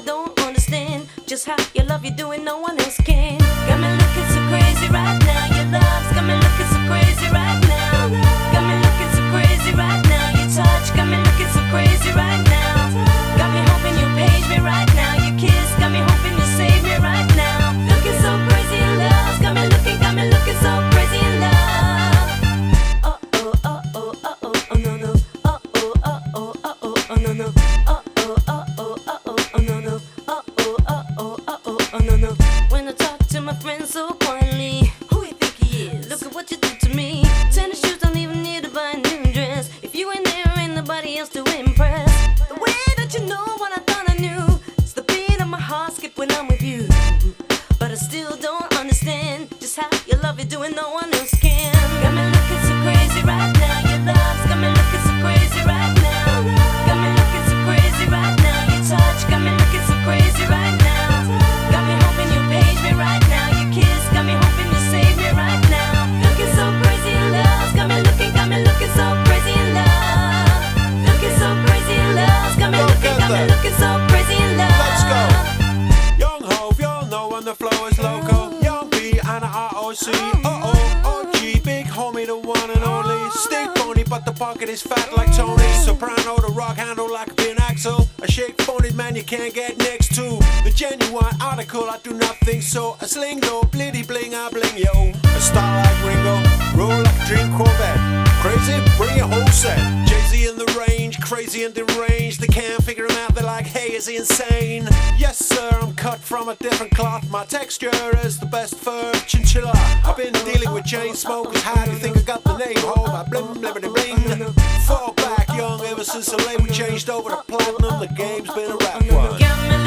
don't understand just how your love you're doing, no one else can. Got me looking so crazy right now. Your love's got me looking so crazy right now. Got me looking so crazy right now. Your touch got me looking so crazy right now. Got me hoping you page me right now. Your kiss got me hoping you save me right now. Looking so crazy in love, got me looking so crazy in love. Oh oh oh oh oh oh oh no no. Oh oh oh oh oh oh oh no no. Oh oh oh oh oh oh oh no no. Oh oh oh oh oh oh oh no no. When I talk to my friends so quietly, who you think he is? Look at what you did to me. Tennis shoes don't even need to buy a new dress. If you ain't there, ain't nobody else to impress. The way that you know what I thought I knew, it's the beat of my heart skip when I'm with you. But I still don't understand just how your love you're doing, no one else can. Got me looking so crazy right now. Your love's got me looking so crazy right now. Got me looking so crazy right now. Your touch got me looking so crazy right now. Got me hoping you page me right now. Your kiss got me hoping you save me right now. Looking so crazy in love, got me looking so crazy in love. Looking so crazy in love, got me looking so crazy in love. Let's go. Young Hov, y'all know when the flow is loco. Young B and ROC. OG, big homie, the one and only. Stick bony, but the pocket is fat like Tony. Soprano, the rock handle like a pin axle. A shake phony man you can't get next to. The genuine article, I do nothing so. I sling low, blitty bling, I bling yo. A star like Ringo, roll like a dream Corvette. Crazy, bring your whole set. Jay-Z in the range, crazy and deranged. They can't figure him out, they're like, hey, is he insane? Yes sir, I'm cut from a different cloth. My texture is the best for chinchilla. I've been dealing with chain smokers. How do you think I got the name? Home, I blim blibbity bling. Fall back young ever since the label changed over to platinum. The game's been a rap one.